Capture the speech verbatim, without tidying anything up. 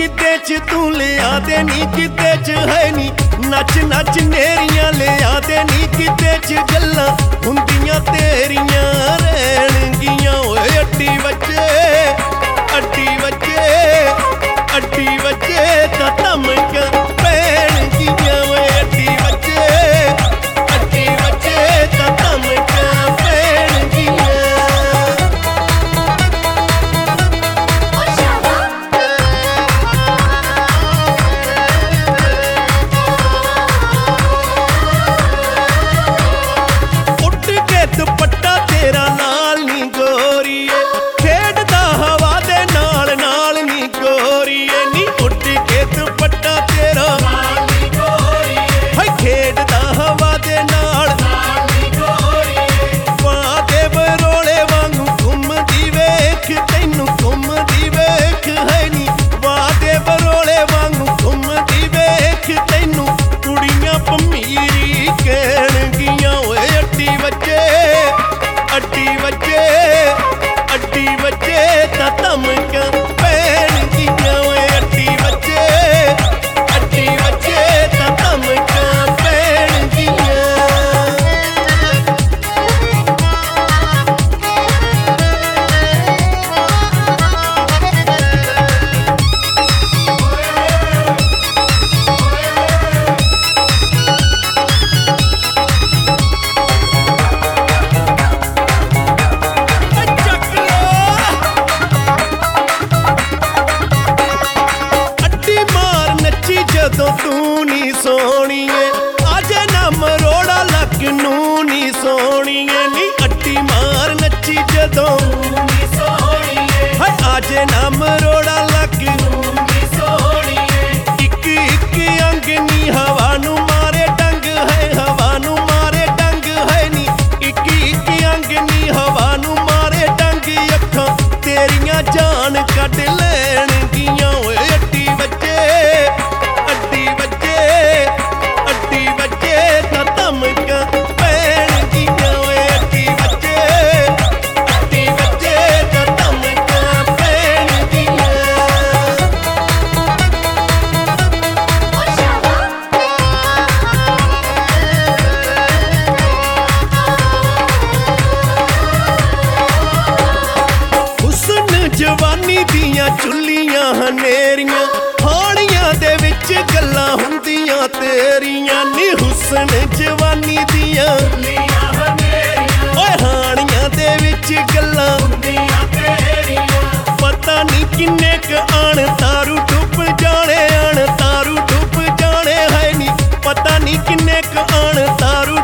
किते च तू लिया दे नी किते च है नी नच नच नेरियां लिया दे नी किते च गल्लां हुंदियां तेरियां रहणगियां ओए अड्डी बच्चे अड्डी बच्चे अड्डी बच्चे तां धमकां पैणगियां ओए अड्डी बच्चे अड्डी बच्चे तां धमकां पैणगियां दुपट्टा तेरा नाल नी गोरीए खेडदा हवा दे नाल नाल नी गोरीए नी उड़ के दुपट्टा तेरा नाल नी गोरीए हाय खेडदा हवा दे नाल नाल नी गोरीए बां दे बरोले वांगू घुमदी वेख तैनू घुमदी वेख है नी बां दे बरोले वांगू घुमदी वेख तैनू कुड़ियां भमीरी कहणगियां ओए अड्डी बच्चे अड्डी बच्चे अड्डी बच्चे तां धमकां पैणगियां ओए अड्डी बच्चे अड्डी बच्चे तां धमकां पैणगियां ਜਦੋਂ ਤੂੰ ਨੀ ਸੋਹਣੀਏ ਆਜੇ ਨਾ ਮਰੋੜਾ ਲੱਕ ਨੂੰ ਨੀ ਸੋਹਣੀਏ ਨੀ ਅੱਡੀ ਮਾਰ ਨੱਚੀ ਜਦੋਂ ਨੀ ਸੋਹਣੀਏ ਹਾਏ ਆਜੇ ਨਾ ਮਰੋੜਾ ਲੱਕ ਨੂੰ ਨੀ ਸੋਹਣੀਏ ਇੱਕ ਇੱਕ ਅੰਗ ਨੀ ਹਵਾ ਨੂੰ ਮਾਰੇ ਡੰਗ ਹੈ ਹਵਾ ਨੂੰ ਮਾਰੇ ਡੰਗ ਹੈ ਨੀ ਇੱਕ ਇੱਕ ਅੰਗ ਨੀ ਹਵਾ ਨੂੰ ਮਾਰੇ ਡੰਗ ਅੱਖਾਂ ਤੇਰੀਆਂ ਜਾਨ ਕੱਢ ਲੈਣਗੀਆਂ ਓਏ ਅੱਡੀ ਬੱਚੇ अड्डी बच्चे अड्डी बच्चे तां धमकां पैणगियां ओए अड्डी बच्चे अड्डी बच्चे तां धमकां पैणगियां हुस्न जवानी दियां चुल्लियां हनेरियां हाणियां दे विच गल्लां हुंदियां तेरियां नी हुस्न जवानी दियां ओए हाणियां दे विच गल्लां हुंदियां तेरियां पता नी किन्ने क आण तारू डुब जाने आण तारू डुब जाने है नी पता नी किन्ने क आण तारू